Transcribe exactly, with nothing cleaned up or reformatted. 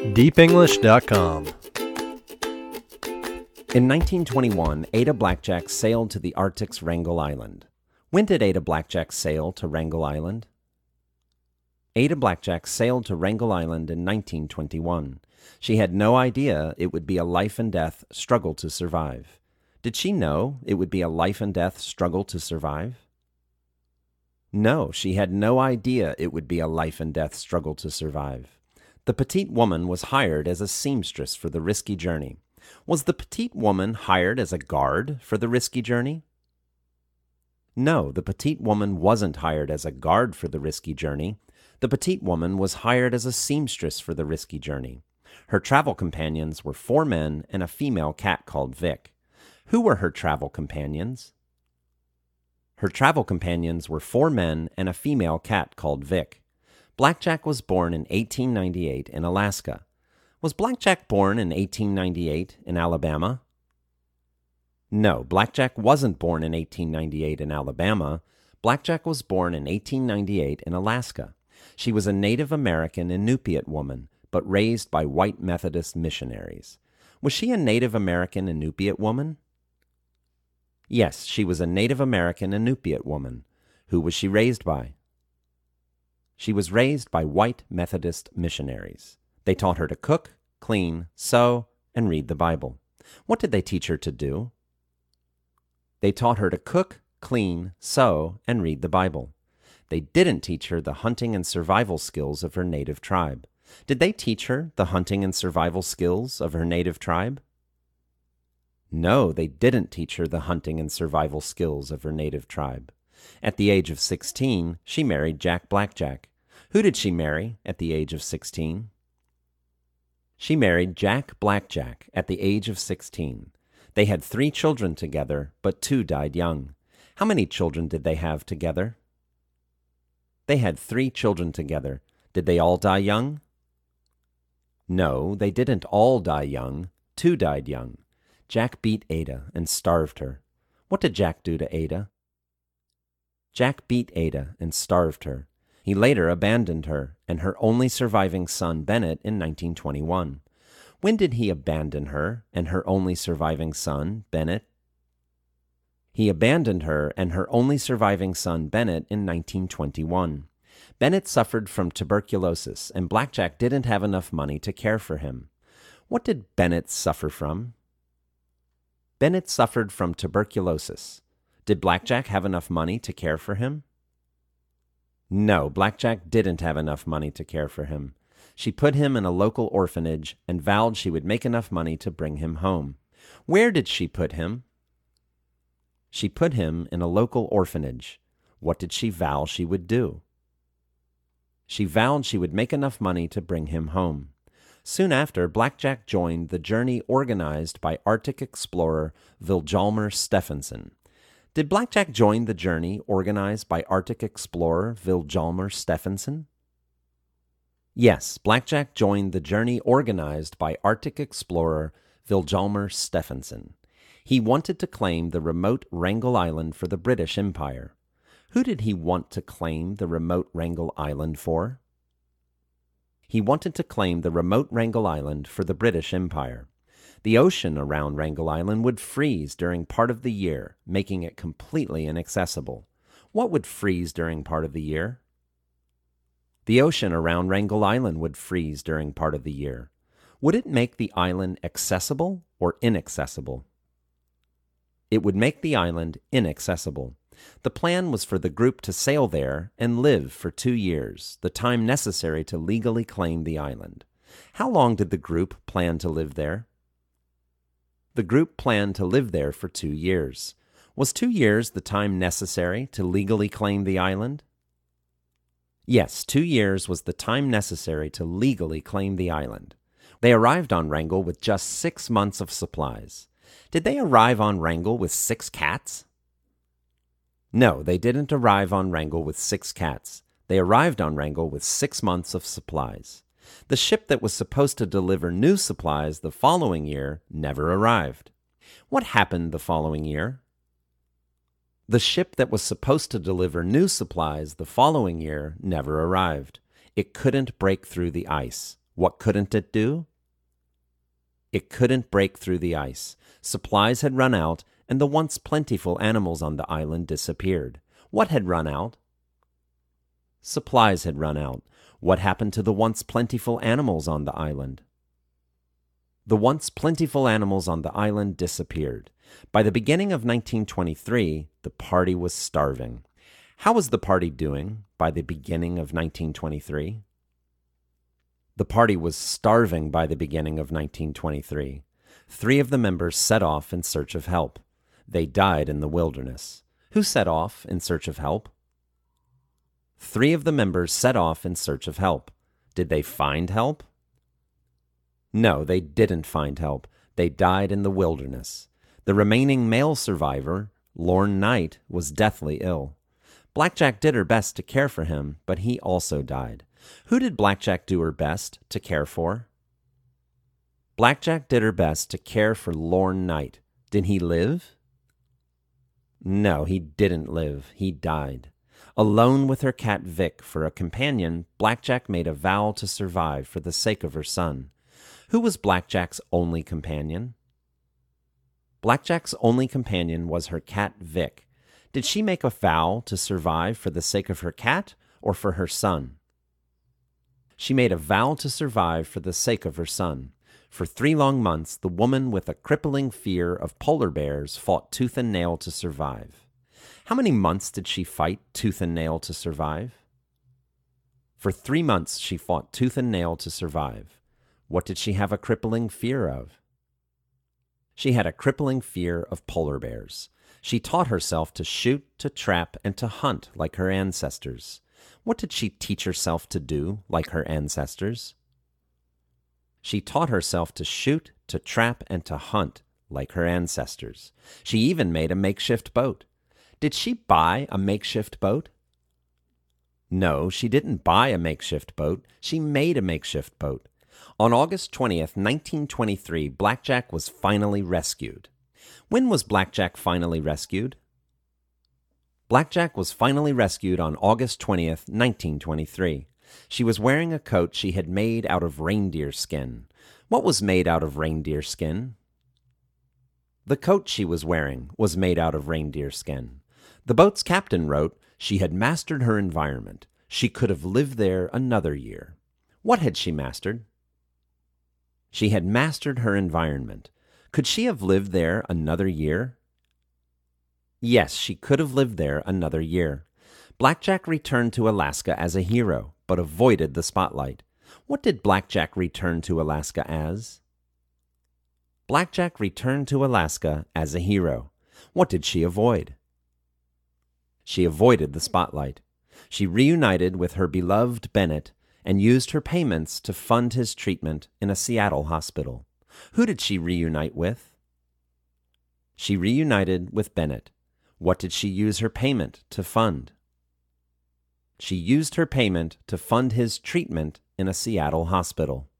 deep english dot com. In nineteen twenty-one, Ada Blackjack sailed to the Arctic's Wrangel Island. When did Ada Blackjack sail to Wrangel Island? Ada Blackjack sailed to Wrangel Island in nineteen twenty-one. She had no idea it would be a life-and-death struggle to survive. Did she know it would be a life-and-death struggle to survive? No, she had no idea it would be a life-and-death struggle to survive. The petite woman was hired as a seamstress for the risky journey. Was the petite woman hired as a guard for the risky journey? No, the petite woman wasn't hired as a guard for the risky journey. The petite woman was hired as a seamstress for the risky journey. Her travel companions were four men and a female cat called Vic. Who were her travel companions? Her travel companions were four men and a female cat called Vic. Blackjack was born in eighteen ninety-eight in Alaska. Was Blackjack born in eighteen ninety-eight in Alabama? No, Blackjack wasn't born in eighteen ninety-eight in Alabama. Blackjack was born in eighteen ninety-eight in Alaska. She was a Native American Inupiat woman, but raised by white Methodist missionaries. Was she a Native American Inupiat woman? Yes, she was a Native American Inupiat woman. Who was she raised by? She was raised by white Methodist missionaries. They taught her to cook, clean, sew, and read the Bible. What did they teach her to do? They taught her to cook, clean, sew, and read the Bible. They didn't teach her the hunting and survival skills of her native tribe. Did they teach her the hunting and survival skills of her native tribe? No, they didn't teach her the hunting and survival skills of her native tribe. At the age of sixteen, she married Jack Blackjack. Who did she marry at the age of sixteen? She married Jack Blackjack at the age of sixteen. They had three children together, but two died young. How many children did they have together? They had three children together. Did they all die young? No, they didn't all die young. Two died young. Jack beat Ada and starved her. What did Jack do to Ada? Jack beat Ada and starved her. He later abandoned her and her only surviving son, Bennett, in nineteen twenty-one. When did he abandon her and her only surviving son, Bennett? He abandoned her and her only surviving son, Bennett, in nineteen twenty-one. Bennett suffered from tuberculosis, and Blackjack didn't have enough money to care for him. What did Bennett suffer from? Bennett suffered from tuberculosis. Did Blackjack have enough money to care for him? No, Blackjack didn't have enough money to care for him. She put him in a local orphanage and vowed she would make enough money to bring him home. Where did she put him? She put him in a local orphanage. What did she vow she would do? She vowed she would make enough money to bring him home. Soon after, Blackjack joined the journey organized by Arctic explorer Vilhjalmur Stefansson. Did Blackjack join the journey organized by Arctic explorer Vilhjalmur Stefansson? Yes, Blackjack joined the journey organized by Arctic explorer Vilhjalmur Stefansson. He wanted to claim the remote Wrangel Island for the British Empire. Who did he want to claim the remote Wrangel Island for? He wanted to claim the remote Wrangel Island for the British Empire. The ocean around Wrangel Island would freeze during part of the year, making it completely inaccessible. What would freeze during part of the year? The ocean around Wrangel Island would freeze during part of the year. Would it make the island accessible or inaccessible? It would make the island inaccessible. The plan was for the group to sail there and live for two years, the time necessary to legally claim the island. How long did the group plan to live there? The group planned to live there for two years. Was two years the time necessary to legally claim the island? Yes, two years was the time necessary to legally claim the island. They arrived on Wrangel with just six months of supplies. Did they arrive on Wrangel with six cats? No, they didn't arrive on Wrangel with six cats. They arrived on Wrangel with six months of supplies. The ship that was supposed to deliver new supplies the following year never arrived. What happened the following year? The ship that was supposed to deliver new supplies the following year never arrived. It couldn't break through the ice. What couldn't it do? It couldn't break through the ice. Supplies had run out, and the once plentiful animals on the island disappeared. What had run out? Supplies had run out. What happened to the once plentiful animals on the island? The once plentiful animals on the island disappeared. By the beginning of nineteen twenty-three, the party was starving. How was the party doing by the beginning of nineteen twenty-three? The party was starving by the beginning of nineteen twenty-three. Three of the members set off in search of help. They died in the wilderness. Who set off in search of help? Three of the members set off in search of help. Did they find help? No, they didn't find help. They died in the wilderness. The remaining male survivor, Lorne Knight, was deathly ill. Blackjack did her best to care for him, but he also died. Who did Blackjack do her best to care for? Blackjack did her best to care for Lorne Knight. Did he live? No, he didn't live. He died. Alone with her cat Vic for a companion, Blackjack made a vow to survive for the sake of her son. Who was Blackjack's only companion? Blackjack's only companion was her cat Vic. Did she make a vow to survive for the sake of her cat or for her son? She made a vow to survive for the sake of her son. For three long months, the woman with a crippling fear of polar bears fought tooth and nail to survive. How many months did she fight tooth and nail to survive? For three months, she fought tooth and nail to survive. What did she have a crippling fear of? She had a crippling fear of polar bears. She taught herself to shoot, to trap, and to hunt like her ancestors. What did she teach herself to do like her ancestors? She taught herself to shoot, to trap, and to hunt like her ancestors. She even made a makeshift boat. Did she buy a makeshift boat? No, she didn't buy a makeshift boat. She made a makeshift boat. On August twentieth, nineteen twenty-three, Blackjack was finally rescued. When was Blackjack finally rescued? Blackjack was finally rescued on August twentieth, nineteen twenty-three. She was wearing a coat she had made out of reindeer skin. What was made out of reindeer skin? The coat she was wearing was made out of reindeer skin. The boat's captain wrote she had mastered her environment. She could have lived there another year. What had she mastered? She had mastered her environment. Could she have lived there another year? Yes, she could have lived there another year. Blackjack returned to Alaska as a hero, but avoided the spotlight. What did Blackjack return to Alaska as? Blackjack returned to Alaska as a hero. What did she avoid? She avoided the spotlight. She reunited with her beloved Bennett and used her payments to fund his treatment in a Seattle hospital. Who did she reunite with? She reunited with Bennett. What did she use her payment to fund? She used her payment to fund his treatment in a Seattle hospital.